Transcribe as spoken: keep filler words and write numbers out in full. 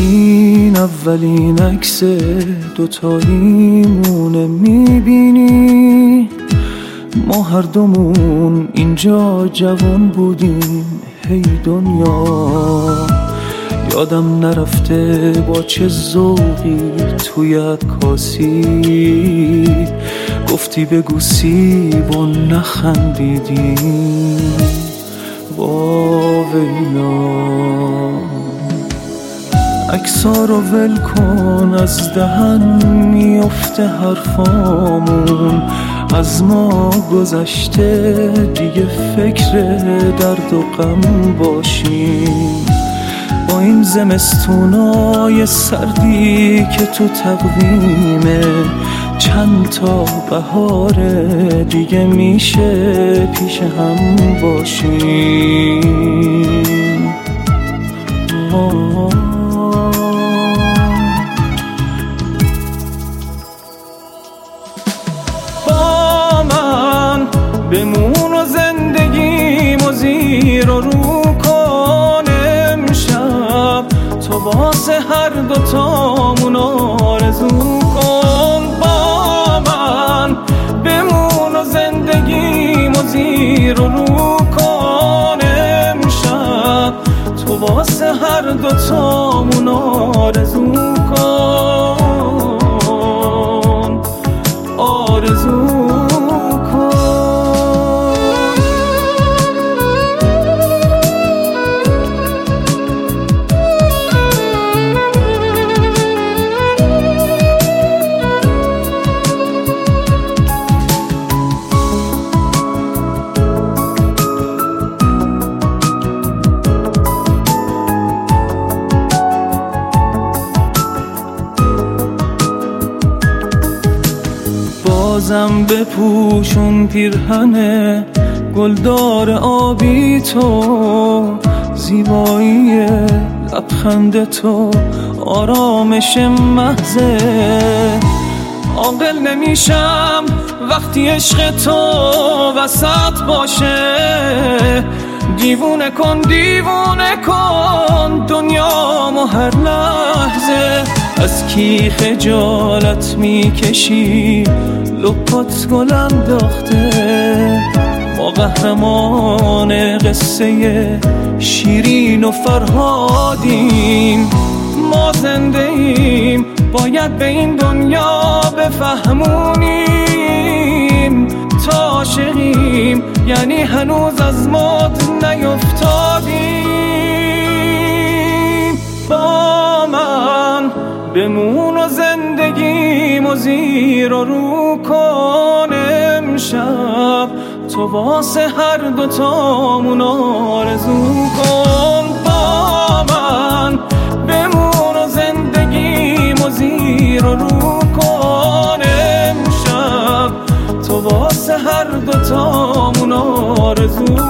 این اولین عکس دوتاییمونه، میبینی ما هر دومون اینجا جوان بودیم. هی دنیا یادم نرفته با چه ذوقی توی عکاسی گفتی بگو سیب و نخندیدی. با ویلا عکس‌ها رو ول کن، از دهن میفته حرفامون. از ما گذشته دیگه فکر درد و غم باشیم. با این زمستونای سردی که تو تقویمه، چند تا بهار دیگه میشه پیش هم باشیم. آه با من بمون و زندگیمو زیر و رو کن امشب، تو واسه هر دوتامون آرزو کن. با من بمون و زندگیمو زیر و رو کن امشب، تو واسه هر دوتامون آرزو کن، آرزو کن. بازم بپوشون پیرهن گلدار آبی تو، زیبایی لبخند تو آرامش محضه. عاقل نمیشم وقتی عشق تو وسط باشه، دیوونه کن دیوونه کن دنیامو هر لحظه. از کی خجالت میکشی لپات گل انداخته، ما قهرمان قصه شیرین و فرهادیم. ما زنده ایم باید به این دنیا بفهمونیم، تا عاشقیم یعنی هنوز از مد نیفتادیم. با من بمون و زندگیمو زیر و رو کن امشب، تو واسه هر دوتامون آرزو کن. با من بمون و زندگیمو زیر و رو کن امشب، تو واسه هر دوتامون آرزو